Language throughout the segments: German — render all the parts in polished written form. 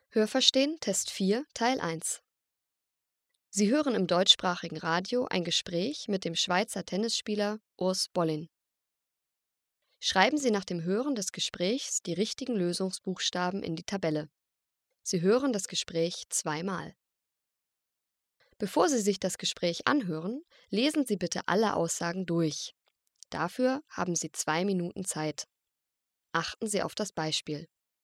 Hörverstehen Test 4 Teil 1. Sie hören im deutschsprachigen Radio ein Gespräch mit dem Schweizer Tennisspieler Urs Bollin. Schreiben Sie nach dem Hören des Gesprächs die richtigen Lösungsbuchstaben in die Tabelle. Sie hören das Gespräch zweimal. Bevor Sie sich das Gespräch anhören, lesen Sie bitte alle Aussagen durch. Dafür haben Sie 2 Minuten Zeit. Achten Sie auf das Beispiel.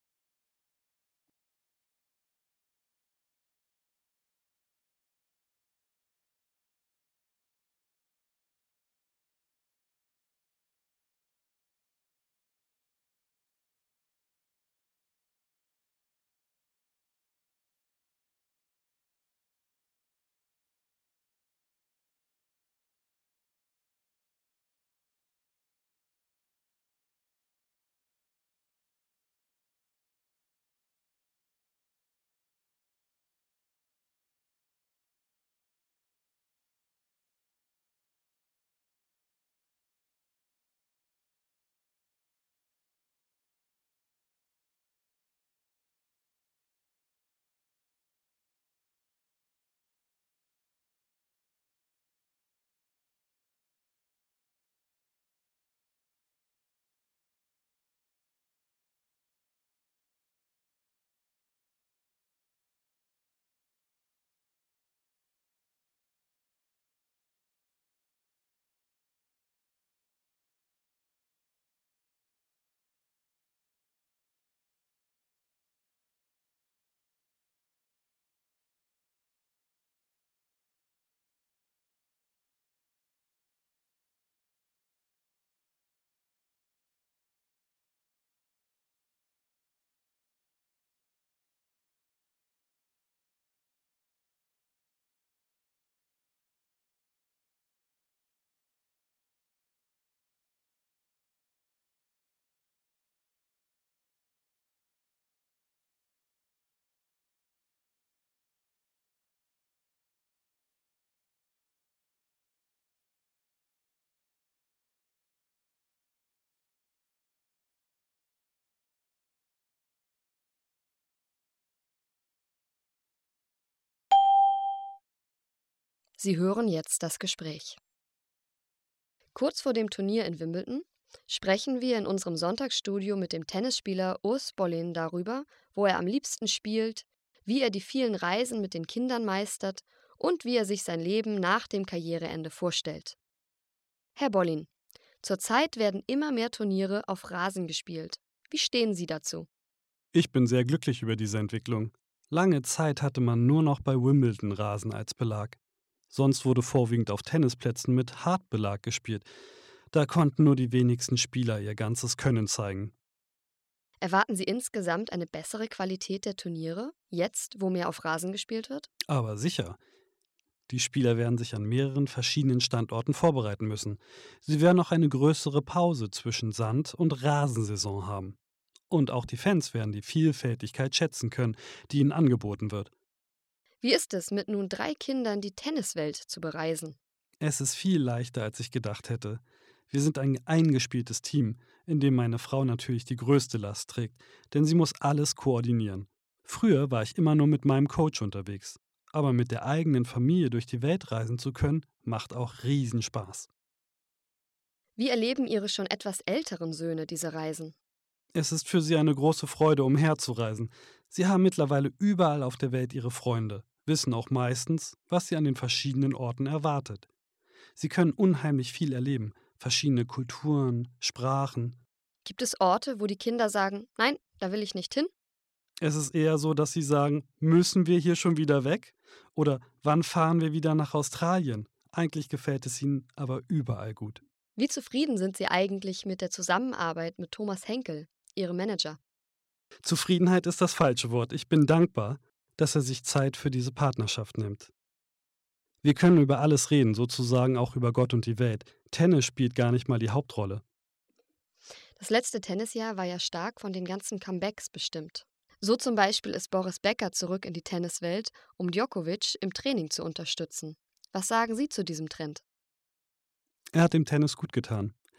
Sie hören jetzt das Gespräch. Kurz vor dem Turnier in Wimbledon sprechen wir in unserem Sonntagsstudio mit dem Tennisspieler Urs Bollin darüber, wo er am liebsten spielt, wie er die vielen Reisen mit den Kindern meistert und wie er sich sein Leben nach dem Karriereende vorstellt. Herr Bollin, zurzeit werden immer mehr Turniere auf Rasen gespielt. Wie stehen Sie dazu? Ich bin sehr glücklich über diese Entwicklung. Lange Zeit hatte man nur noch bei Wimbledon Rasen als Belag. Sonst wurde vorwiegend auf Tennisplätzen mit Hartbelag gespielt. Da konnten nur die wenigsten Spieler ihr ganzes Können zeigen. Erwarten Sie insgesamt eine bessere Qualität der Turniere, jetzt, wo mehr auf Rasen gespielt wird? Aber sicher. Die Spieler werden sich an mehreren verschiedenen Standorten vorbereiten müssen. Sie werden auch eine größere Pause zwischen Sand- und Rasensaison haben. Und auch die Fans werden die Vielfältigkeit schätzen können, die ihnen angeboten wird. Wie ist es, mit nun 3 Kindern die Tenniswelt zu bereisen? Es ist viel leichter, als ich gedacht hätte. Wir sind ein eingespieltes Team, in dem meine Frau natürlich die größte Last trägt, denn sie muss alles koordinieren. Früher war ich immer nur mit meinem Coach unterwegs, aber mit der eigenen Familie durch die Welt reisen zu können, macht auch Riesenspaß. Wie erleben Ihre schon etwas älteren Söhne diese Reisen? Es ist für sie eine große Freude, umherzureisen. Sie haben mittlerweile überall auf der Welt ihre Freunde, wissen auch meistens, was sie an den verschiedenen Orten erwartet. Sie können unheimlich viel erleben, verschiedene Kulturen, Sprachen. Gibt es Orte, wo die Kinder sagen, nein, da will ich nicht hin? Es ist eher so, dass sie sagen, müssen wir hier schon wieder weg? Oder wann fahren wir wieder nach Australien? Eigentlich gefällt es ihnen aber überall gut. Wie zufrieden sind Sie eigentlich mit der Zusammenarbeit mit Thomas Henkel, Ihrem Manager? Zufriedenheit ist das falsche Wort. Ich bin dankbar, dass er sich Zeit für diese Partnerschaft nimmt. Wir können über alles reden, sozusagen auch über Gott und die Welt. Tennis spielt gar nicht mal die Hauptrolle. Das letzte Tennisjahr war ja stark von den ganzen Comebacks bestimmt. So zum Beispiel ist Boris Becker zurück in die Tenniswelt, um Djokovic im Training zu unterstützen. Was sagen Sie zu diesem Trend? Er hat dem Tennis gut getan.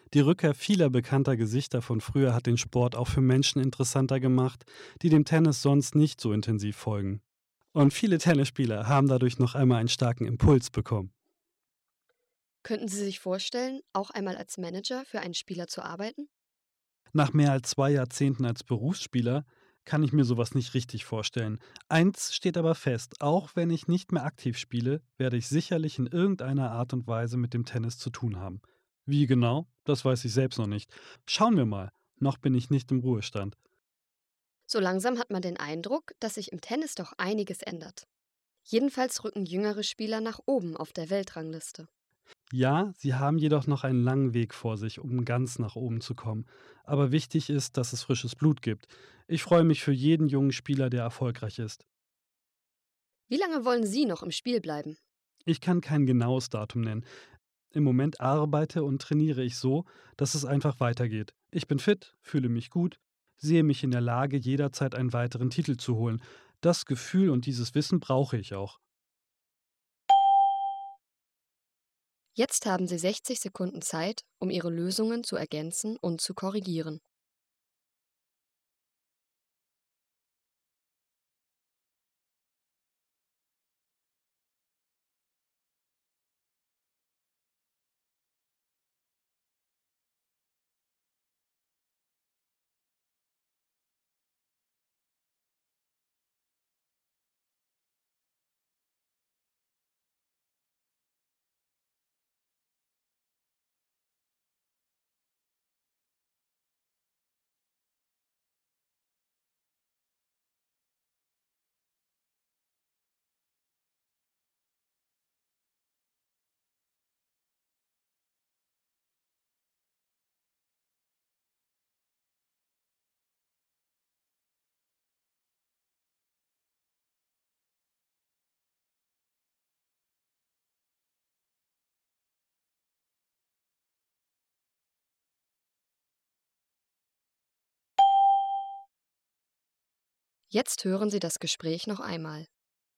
Die Rückkehr vieler bekannter Gesichter von früher hat den Sport auch für Menschen interessanter gemacht, die dem Tennis sonst nicht so intensiv folgen. Und viele Tennisspieler haben dadurch noch einmal einen starken Impuls bekommen. Könnten Sie sich vorstellen, auch einmal als Manager für einen Spieler zu arbeiten? Nach mehr als 2 Jahrzehnten als Berufsspieler kann ich mir sowas nicht richtig vorstellen. Eins steht aber fest, auch wenn ich nicht mehr aktiv spiele, werde ich sicherlich in irgendeiner Art und Weise mit dem Tennis zu tun haben. Wie genau? Das weiß ich selbst noch nicht. Schauen wir mal. Noch bin ich nicht im Ruhestand. So langsam hat man den Eindruck, dass sich im Tennis doch einiges ändert. Jedenfalls rücken jüngere Spieler nach oben auf der Weltrangliste. Ja, sie haben jedoch noch einen langen Weg vor sich, um ganz nach oben zu kommen. Aber wichtig ist, dass es frisches Blut gibt. Ich freue mich für jeden jungen Spieler, der erfolgreich ist. Wie lange wollen Sie noch im Spiel bleiben? Ich kann kein genaues Datum nennen. Im Moment arbeite und trainiere ich so, dass es einfach weitergeht. Ich bin fit, fühle mich gut, sehe mich in der Lage, jederzeit einen weiteren Titel zu holen. Das Gefühl und dieses Wissen brauche ich auch. Jetzt haben Sie 60 Sekunden Zeit, um Ihre Lösungen zu ergänzen und zu korrigieren. Jetzt hören Sie das Gespräch noch einmal.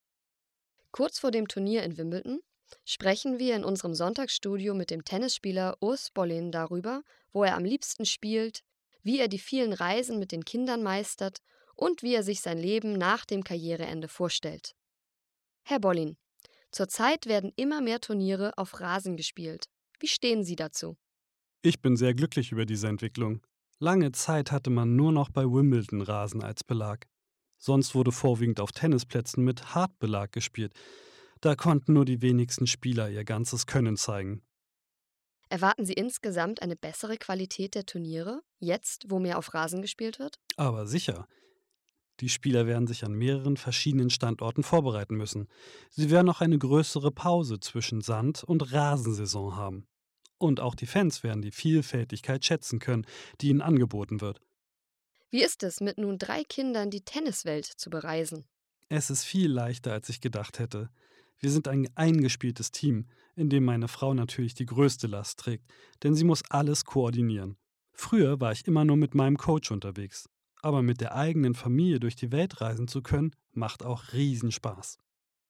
Kurz vor dem Turnier in Wimbledon sprechen wir in unserem Sonntagsstudio mit dem Tennisspieler Urs Bollin darüber, wo er am liebsten spielt, wie er die vielen Reisen mit den Kindern meistert und wie er sich sein Leben nach dem Karriereende vorstellt. Herr Bollin, zurzeit werden immer mehr Turniere auf Rasen gespielt. Wie stehen Sie dazu? Ich bin sehr glücklich über diese Entwicklung. Lange Zeit hatte man nur noch bei Wimbledon Rasen als Belag. Sonst wurde vorwiegend auf Tennisplätzen mit Hartbelag gespielt. Da konnten nur die wenigsten Spieler ihr ganzes Können zeigen. Erwarten Sie insgesamt eine bessere Qualität der Turniere, jetzt, wo mehr auf Rasen gespielt wird? Aber sicher, die Spieler werden sich an mehreren verschiedenen Standorten vorbereiten müssen. Sie werden auch eine größere Pause zwischen Sand- und Rasensaison haben. Und auch die Fans werden die Vielfältigkeit schätzen können, die ihnen angeboten wird. Wie ist es, mit nun 3 Kindern die Tenniswelt zu bereisen? Es ist viel leichter, als ich gedacht hätte. Wir sind ein eingespieltes Team, in dem meine Frau natürlich die größte Last trägt, denn sie muss alles koordinieren. Früher war ich immer nur mit meinem Coach unterwegs, aber mit der eigenen Familie durch die Welt reisen zu können, macht auch Riesenspaß.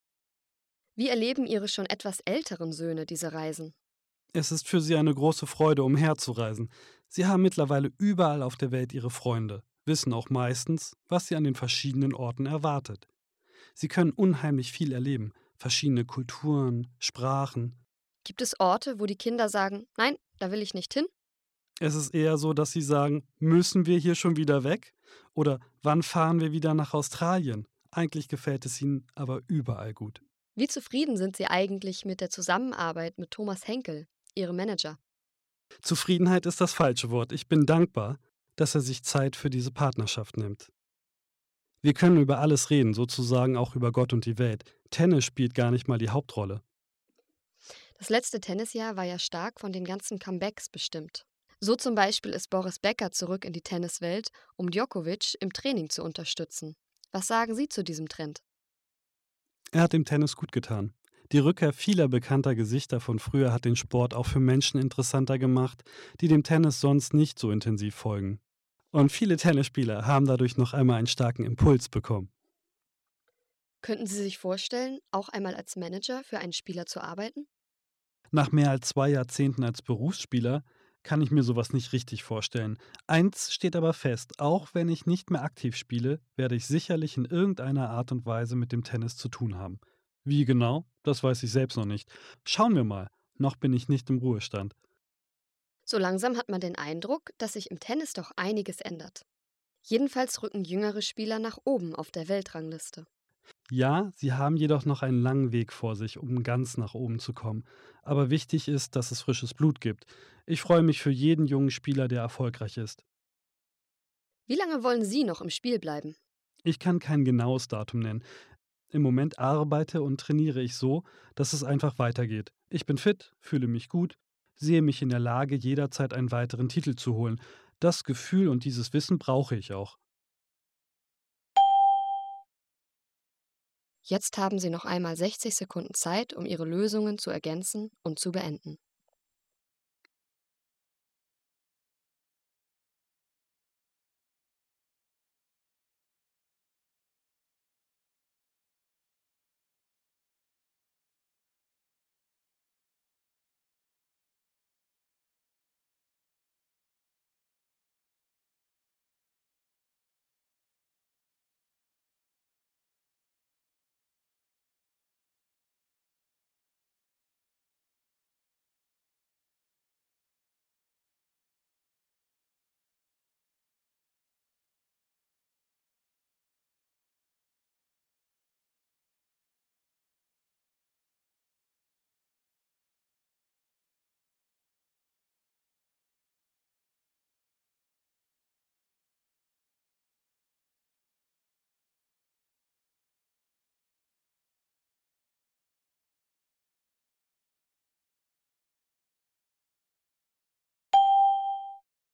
Wie erleben Ihre schon etwas älteren Söhne diese Reisen? Es ist für sie eine große Freude, umherzureisen. Sie haben mittlerweile überall auf der Welt ihre Freunde, wissen auch meistens, was sie an den verschiedenen Orten erwartet. Sie können unheimlich viel erleben, verschiedene Kulturen, Sprachen. Gibt es Orte, wo die Kinder sagen, nein, da will ich nicht hin? Es ist eher so, dass sie sagen, müssen wir hier schon wieder weg? Oder wann fahren wir wieder nach Australien? Eigentlich gefällt es ihnen aber überall gut. Wie zufrieden sind Sie eigentlich mit der Zusammenarbeit mit Thomas Henkel, Ihrem Manager? Zufriedenheit ist das falsche Wort. Ich bin dankbar, dass er sich Zeit für diese Partnerschaft nimmt. Wir können über alles reden, sozusagen auch über Gott und die Welt. Tennis spielt gar nicht mal die Hauptrolle. Das letzte Tennisjahr war ja stark von den ganzen Comebacks bestimmt. So zum Beispiel ist Boris Becker zurück in die Tenniswelt, um Djokovic im Training zu unterstützen. Was sagen Sie zu diesem Trend? Er hat dem Tennis gut getan. Die Rückkehr vieler bekannter Gesichter von früher hat den Sport auch für Menschen interessanter gemacht, die dem Tennis sonst nicht so intensiv folgen. Und viele Tennisspieler haben dadurch noch einmal einen starken Impuls bekommen. Könnten Sie sich vorstellen, auch einmal als Manager für einen Spieler zu arbeiten? Nach mehr als 2 Jahrzehnten als Berufsspieler kann ich mir sowas nicht richtig vorstellen. Eins steht aber fest, auch wenn ich nicht mehr aktiv spiele, werde ich sicherlich in irgendeiner Art und Weise mit dem Tennis zu tun haben. Wie genau? Das weiß ich selbst noch nicht. Schauen wir mal. Noch bin ich nicht im Ruhestand. So langsam hat man den Eindruck, dass sich im Tennis doch einiges ändert. Jedenfalls rücken jüngere Spieler nach oben auf der Weltrangliste. Ja, sie haben jedoch noch einen langen Weg vor sich, um ganz nach oben zu kommen. Aber wichtig ist, dass es frisches Blut gibt. Ich freue mich für jeden jungen Spieler, der erfolgreich ist. Wie lange wollen Sie noch im Spiel bleiben? Ich kann kein genaues Datum nennen. Im Moment arbeite und trainiere ich so, dass es einfach weitergeht. Ich bin fit, fühle mich gut, sehe mich in der Lage, jederzeit einen weiteren Titel zu holen. Das Gefühl und dieses Wissen brauche ich auch. Jetzt haben Sie noch einmal 60 Sekunden Zeit, um Ihre Lösungen zu ergänzen und zu beenden.